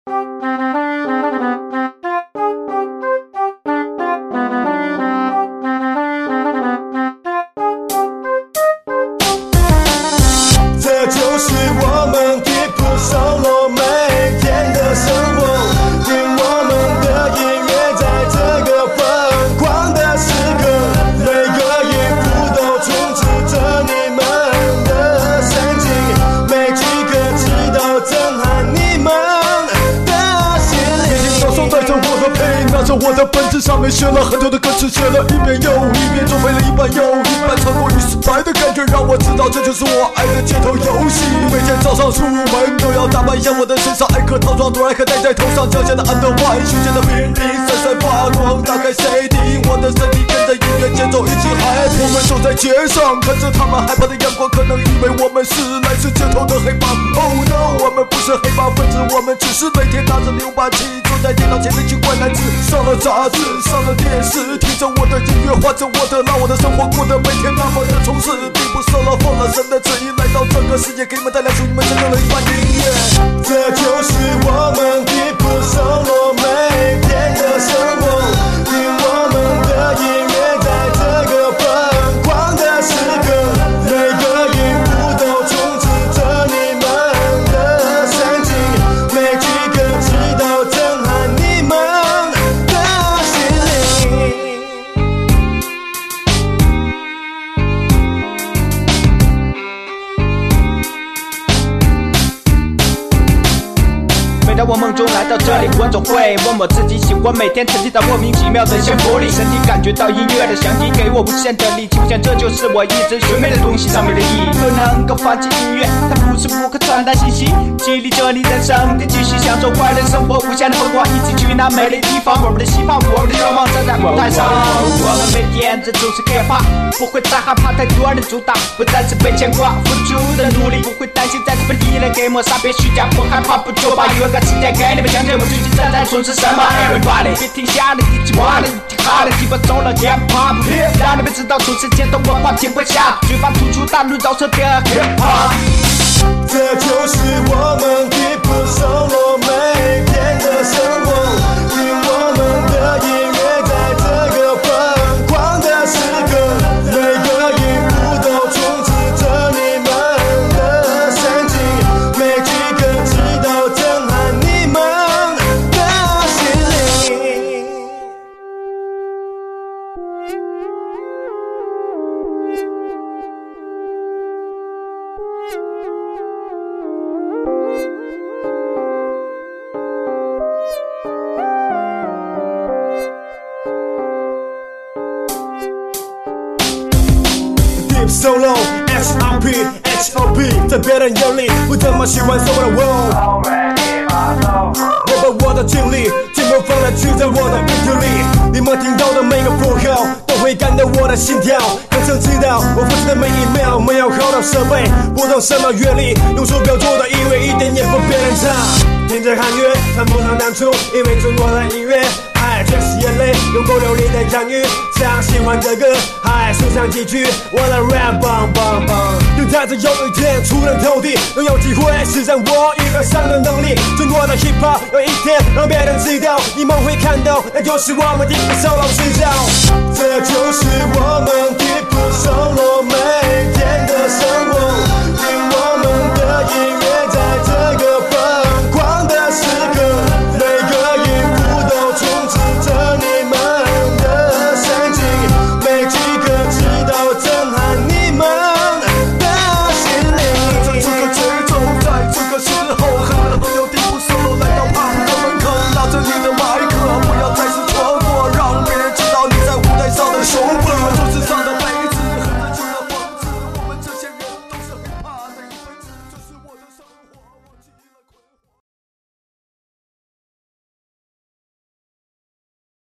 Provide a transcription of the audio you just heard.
这就是我们 Deep Solo 每天的生活，听我们的音乐，在这个疯狂的时刻，每个音符都充斥着你们的神经，每句歌词都震撼你们的心灵。 双手带着我的配，拿着我的本子，上面写了很多的歌词，写了一遍又一遍，作废了一半又一半，超过100的感觉让我知道这就是我爱的街头游戏。每天早上出门都要打扮一下我的身上，艾克套装多艾克戴在头上，脚下的安德万，胸前的命令闪闪发光，打开 CD， 我的身体跟着音乐节奏一起嗨。我们走在街上，看着他们害怕的阳光，可能以为我们是来自街头的黑帮。Oh no， 我们不是黑帮分子，我们只是每天拿着6把七，坐在电脑前面去灌篮子，上了杂志，上了电视，听着我的音乐，画着我的，让我的生活过得每天那么的充实。并不受了奉了神的旨意，来到这个世界，给你们带来属于你们真正的一番音乐。 这就是我们 Deep Solo 每天的生活，听我们的音乐，在这个疯狂的时刻，每个音符都充斥着你们的神经，每句歌词都震撼你们的心灵。 每当我梦中来到这里，我总会问我自己，喜欢每天沉浸在莫名其妙的幸福里，身体感觉到音乐的响起，给我无限的力气，我想这就是我一直寻觅的东西上面的意义。不能够放弃音乐，它无时无刻传达信息，激励着你人生的继续享受快乐生活，无限的疯狂，一起去那美丽地方，我们的希望，我们的愿望站在舞台上。我们每天这就是 hiphop， 不会再害怕太多人阻挡，不再是被牵挂，付出的努力不会担心再次被依赖给抹杀，别虚假，不害怕不作罢，有个时间给你们讲解我最近正在从事什么。Everybody， 别停下来，一起玩的，一起嗨的，基本走了 hiphop， 让你们知道从事街头文化停不下，嘴巴吐出大陆饶舌的 hiphop。 这就是我们 Deep Solo 每天的生活，听我们的音乐，在这个疯狂的时刻，每个音符都充斥着你们的神经，每句歌词都震撼你们的心灵。Deep Solo HRP HOP， 在别人眼里不怎么喜欢说我的 wow， 我把我的精力全部放在曲在我的 beat 里，你们听到的每个符号都会感到我的心跳，更想知道我付出的每一秒，没有好的设备，不懂什么乐理，用手表做的音乐一点也不别人差，听着韩乐谈不上难处，因为中国的音乐爱全是眼泪，用够流利的洋语唱喜欢的歌，还说上几句我的 rap 棒棒棒，等待着有一天出人头地，能有机会施展我娱乐上的能力，中国的 hip hop 有一天让别人知道，你们会看到，那就是我们 Deep Solo 制造，这就是我们 Deep Solo 每天的生活。